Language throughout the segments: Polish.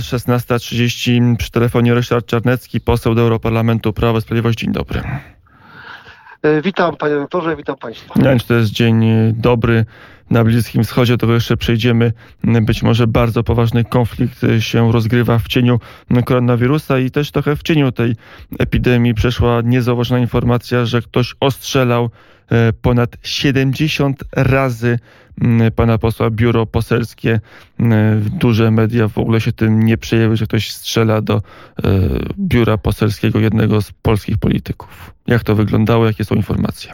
16:30 przy telefonie Ryszard Czarnecki, poseł do Europarlamentu, Prawo i Sprawiedliwość. Dzień dobry. Witam panie doktorze, witam państwa. Nie wiem, czy to jest dzień dobry na Bliskim Wschodzie, do tego jeszcze przejdziemy. Być może bardzo poważny konflikt się rozgrywa w cieniu koronawirusa i też trochę w cieniu tej epidemii przeszła niezauważona informacja, że ktoś ostrzelał ponad 70 razy pana posła biuro poselskie. Duże media w ogóle się tym nie przejęły, że ktoś strzela do biura poselskiego jednego z polskich polityków. Jak to wyglądało? Jakie są informacje?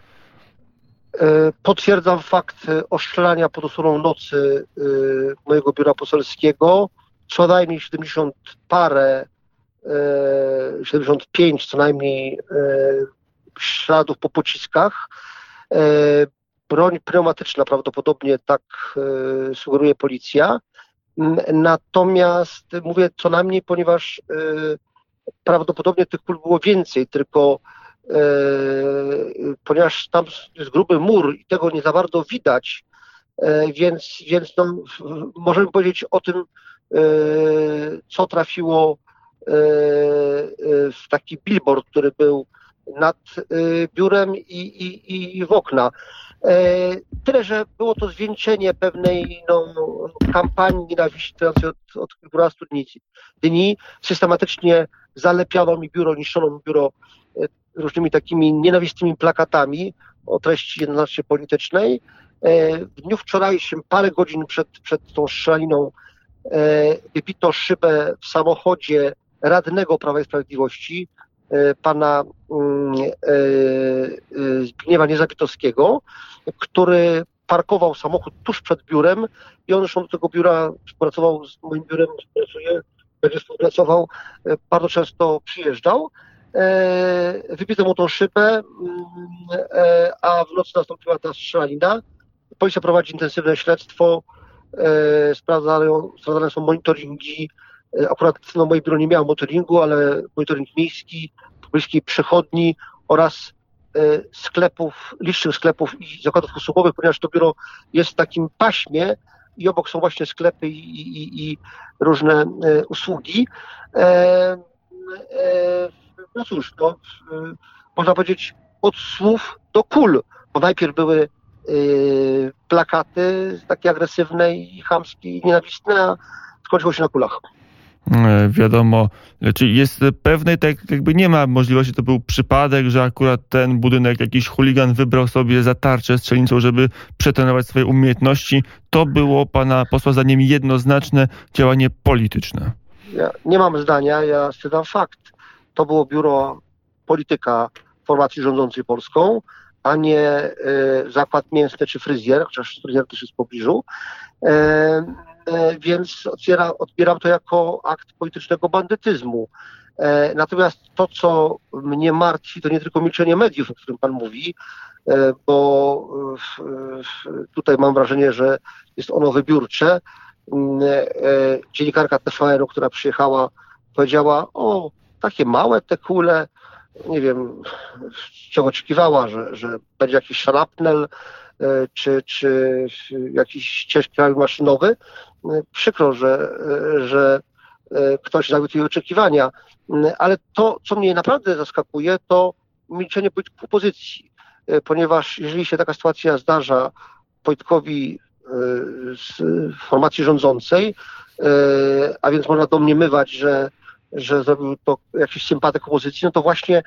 Potwierdzam fakt ostrzelania pod osłoną nocy mojego biura poselskiego. Co najmniej 75 co najmniej śladów po pociskach. Broń pneumatyczna prawdopodobnie, tak sugeruje policja. Natomiast mówię co najmniej, ponieważ prawdopodobnie tych kul było więcej, tylko ponieważ tam jest gruby mur i tego nie za bardzo widać, więc no, możemy powiedzieć o tym, co trafiło w taki billboard, który był nad biurem i w okna. Tyle, że było to zwieńczenie pewnej kampanii nienawiści trwającej od kilkunastu dni. Systematycznie zalepiano mi biuro, niszczono mi biuro różnymi takimi nienawistnymi plakatami o treści jednoznacznie politycznej. W dniu wczorajszym, parę godzin przed tą strzelaniną, wybito szybę w samochodzie radnego Prawa i Sprawiedliwości, pana Zbigniewa Niezabitowskiego, który parkował samochód tuż przed biurem i on zresztą do tego biura współpracował z moim biurem, będzie współpracował, bardzo często przyjeżdżał. Wybito mu tą szybę, a w nocy nastąpiła ta strzelanina. Policja prowadzi intensywne śledztwo, sprawdzane są monitoringi. Akurat moje biuro nie miało monitoringu, ale monitoring miejski, pobliskiej przychodni oraz sklepów, licznych sklepów i zakładów usługowych, ponieważ to biuro jest w takim paśmie i obok są właśnie sklepy i różne usługi. No cóż, można powiedzieć od słów do kul, bo najpierw były plakaty takie agresywne i chamskie i nienawistne, a skończyło się na kulach. Wiadomo, czyli jest pewnej, tak jakby nie ma możliwości, to był przypadek, że akurat ten budynek jakiś chuligan wybrał sobie za tarczę strzelnicą, żeby przetrenować swoje umiejętności. To było pana posła zdaniem jednoznaczne działanie polityczne. Ja nie mam zdania, ja stwierdzam fakt. To było biuro polityka formacji rządzącej Polską, a nie zakład mięsny czy fryzjer, chociaż fryzjer też jest w pobliżu. Więc odbieram to jako akt politycznego bandytyzmu. Natomiast to, co mnie martwi, to nie tylko milczenie mediów, o którym pan mówi, bo tutaj mam wrażenie, że jest ono wybiórcze. Dziennikarka TVN-u, która przyjechała, powiedziała: o, takie małe te kule, nie wiem, czego oczekiwała, że będzie jakiś szarapnel, czy jakiś ciężki karabin maszynowy. Przykro, że ktoś zawiódł jej oczekiwania, ale to, co mnie naprawdę zaskakuje, to milczenie polityków opozycji, ponieważ jeżeli się taka sytuacja zdarza politykowi z formacji rządzącej, a więc można domniemywać, że zrobił to jakiś sympatyk opozycji, no to właśnie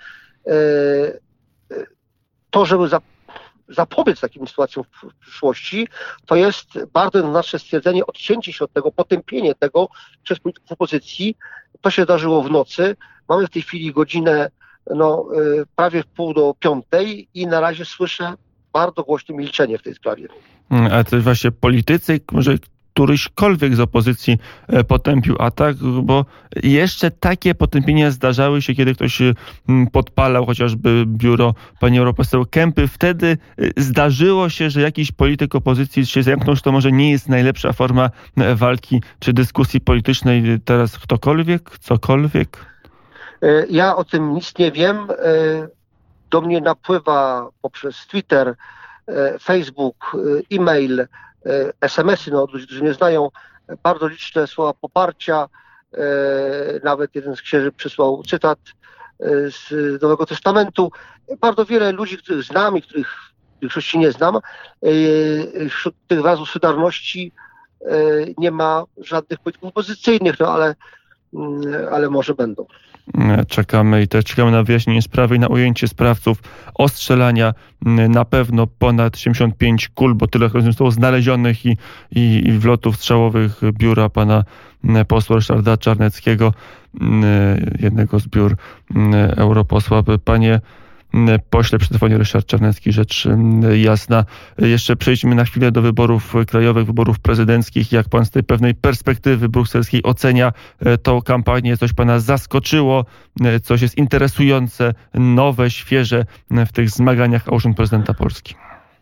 to, żeby zapobiec takim sytuacjom w przyszłości, to jest bardzo jednoznaczne stwierdzenie, odcięcie się od tego, potępienie tego przez polityków opozycji. To się zdarzyło w nocy. Mamy w tej chwili godzinę prawie 4:30 i na razie słyszę bardzo głośne milczenie w tej sprawie. A to właśnie politycy, może któryśkolwiek z opozycji potępił atak, bo jeszcze takie potępienia zdarzały się, kiedy ktoś podpalał chociażby biuro pani europoseł Kempy. Wtedy zdarzyło się, że jakiś polityk opozycji się zamknął, że to może nie jest najlepsza forma walki czy dyskusji politycznej. Teraz ktokolwiek, cokolwiek? Ja o tym nic nie wiem. Do mnie napływa poprzez Twitter, Facebook, e-mail, SMS-y od ludzi, którzy mnie znają, bardzo liczne słowa poparcia. Nawet jeden z księży przysłał cytat z Nowego Testamentu. Bardzo wiele ludzi, których znam i których w większości nie znam, wśród tych wyrazów solidarności nie ma żadnych polityków opozycyjnych, no ale może będą. Czekamy i też czekamy na wyjaśnienie sprawy i na ujęcie sprawców ostrzelania. Na pewno ponad 75 kul, bo tyle zostało znalezionych i wlotów strzałowych biura pana posła Ryszarda Czarneckiego, jednego z biur europosła. Panie pośle, przy telefonie Ryszard Czarnecki, rzecz jasna. Jeszcze przejdźmy na chwilę do wyborów krajowych, wyborów prezydenckich. Jak pan z tej pewnej perspektywy brukselskiej ocenia tą kampanię? Coś pana zaskoczyło? Coś jest interesujące, nowe, świeże w tych zmaganiach o urząd prezydenta Polski?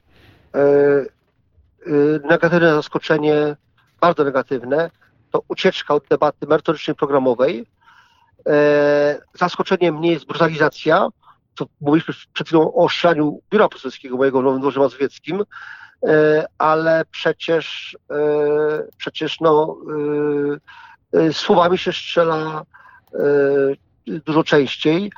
Negatywne zaskoczenie, bardzo negatywne, to ucieczka od debaty merytorycznej, programowej. Zaskoczeniem nie jest brutalizacja, co mówiliśmy przed chwilą o ostrzelaniu biura poselskiego mojego w Nowym Dworze Mazowieckim, ale przecież słowami się strzela dużo częściej.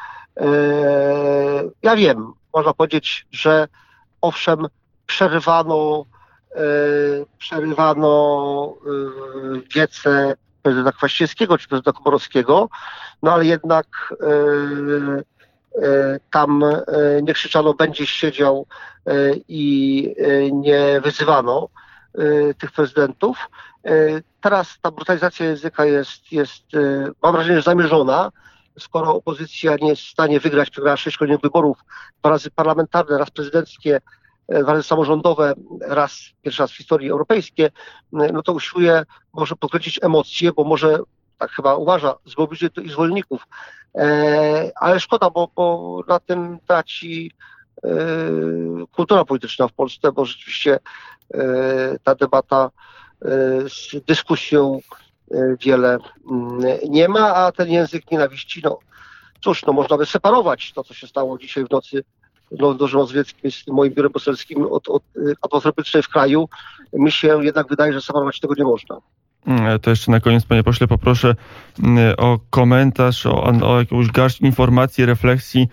Ja wiem, można powiedzieć, że owszem, przerywano wiece prezydenta Kwaśniewskiego czy prezydenta Komorowskiego, no ale jednak tam nie krzyczano będzie siedział i nie wyzywano tych prezydentów. Teraz ta brutalizacja języka jest mam wrażenie, że zamierzona. Skoro opozycja nie jest w stanie wygrać, przegrała 6 kolejnych wyborów, 2 razy parlamentarne, raz prezydenckie, 2 razy samorządowe, pierwszy raz w historii europejskie, no to usiłuje może podkręcić emocje, bo może, tak chyba uważa, zmobilizuje to i zwolenników. Ale szkoda, bo na tym traci kultura polityczna w Polsce, bo rzeczywiście ta debata z dyskusją wiele nie ma, a ten język nienawiści, no cóż, no można by separować to, co się stało dzisiaj w nocy w Nowym Dworze Mazowieckim z moim biurem poselskim od atmosfery politycznej w kraju. Mi się jednak wydaje, że separować tego nie można. To jeszcze na koniec, panie pośle, poproszę o komentarz, o jakąś garść informacji, refleksji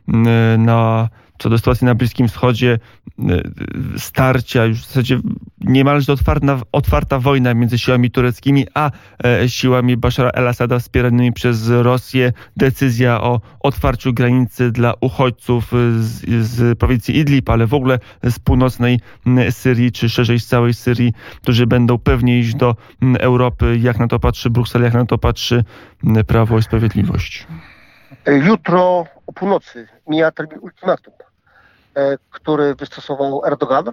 co do sytuacji na Bliskim Wschodzie, starcia, już w zasadzie niemalże otwarta wojna między siłami tureckimi a siłami Bashara el-Assada wspieranymi przez Rosję. Decyzja o otwarciu granicy dla uchodźców z prowincji Idlib, ale w ogóle z północnej Syrii, czy szerzej z całej Syrii, którzy będą pewnie iść do Europy. Jak na to patrzy Bruksela, jak na to patrzy Prawo i Sprawiedliwość? Jutro o północy mija termin ultimatum, który wystosował Erdogan.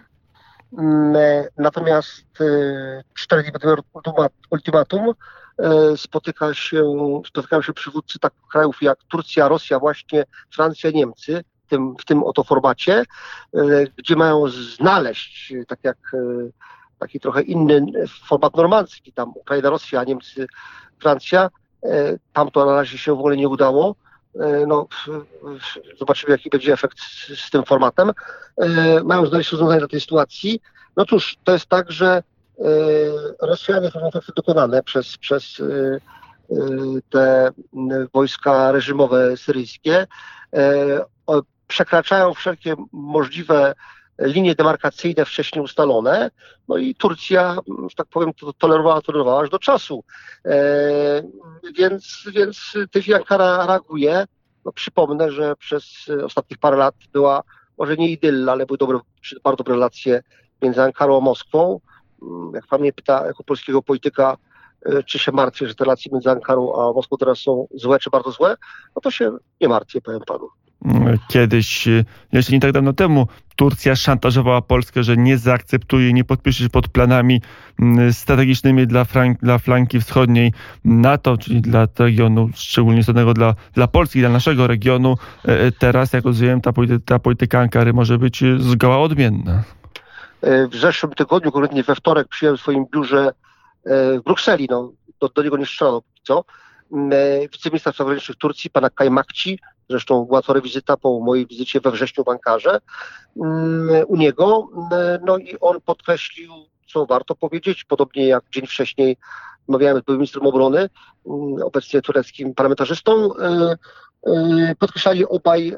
Natomiast 4 dni po tym ultimatum spotykają się przywódcy takich krajów jak Turcja, Rosja, właśnie Francja, Niemcy, w tym oto formacie, gdzie mają znaleźć, tak jak taki trochę inny format normandzki, tam Ukraina, Rosja, Niemcy, Francja. Tam to na razie się w ogóle nie udało. No, zobaczymy, jaki będzie efekt z tym formatem. Mają znaleźć rozwiązanie dla tej sytuacji. No cóż, to jest tak, że Rosjanie są efekty dokonane przez te wojska reżimowe syryjskie. Przekraczają wszelkie możliwe linie demarkacyjne wcześniej ustalone, no i Turcja, że tak powiem, to tolerowała aż do czasu. Więc też Ankara reaguje. No, przypomnę, że przez ostatnich parę lat była może nie idylla, ale były bardzo dobre relacje między Ankarą a Moskwą. Jak pan mnie pyta jako polskiego polityka, czy się martwię, że te relacje między Ankarą a Moskwą teraz są złe czy bardzo złe, no to się nie martwię, powiem panu. Kiedyś, jeszcze nie tak dawno temu, Turcja szantażowała Polskę, że nie zaakceptuje, nie podpisze się pod planami strategicznymi dla flanki wschodniej NATO, czyli dla regionu, szczególnie istotnego dla Polski, dla naszego regionu. Teraz, jak rozumiem, ta polityka Ankary może być zgoła odmienna. W zeszłym tygodniu, konkretnie we wtorek, przyjąłem w swoim biurze w Brukseli, no, do niego nie strzelano póki co, wiceministra spraw zagranicznych Turcji, pana Kaymakci. Zresztą była to rewizyta po mojej wizycie we wrześniu w Ankarze u niego. No i on podkreślił, co warto powiedzieć, podobnie jak dzień wcześniej rozmawiałem z byłym ministrem obrony, obecnie tureckim parlamentarzystą, podkreślali obaj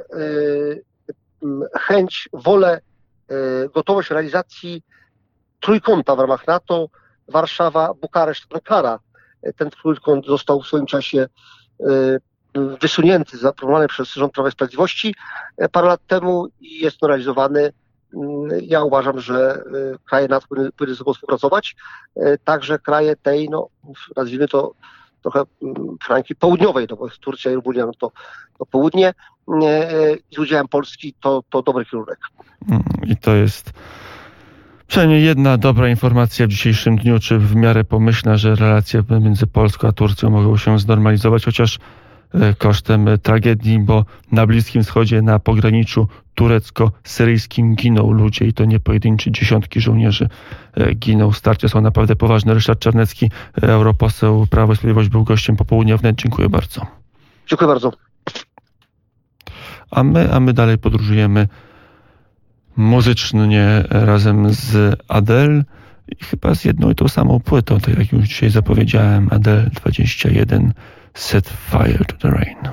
chęć, wolę, gotowość realizacji trójkąta w ramach NATO, Warszawa, Bukareszt, Ankara. Ten trójkąt został w swoim czasie wysunięty, zaproponowany przez rząd Prawa i Sprawiedliwości parę lat temu i jest on realizowany. Ja uważam, że kraje NATO powinny ze sobą współpracować. Także kraje tej, nazwijmy to trochę flanki południowej, bo Turcja i Rumunia to południe, z udziałem Polski to dobry kierunek. I to jest przynajmniej jedna dobra informacja w dzisiejszym dniu, czy w miarę pomyślna, że relacje między Polską a Turcją mogą się znormalizować, chociaż kosztem tragedii, bo na Bliskim Wschodzie, na pograniczu turecko-syryjskim giną ludzie i to nie pojedynczy, dziesiątki żołnierzy giną. Starcia są naprawdę poważne. Ryszard Czarnecki, europoseł Prawo i Sprawiedliwość, był gościem Popołudnia Wnet. Dziękuję bardzo. Dziękuję bardzo. A my dalej podróżujemy muzycznie razem z Adele i chyba z jedną i tą samą płytą, tak jak już dzisiaj zapowiedziałem, Adele 21 Set Fire to the Rain.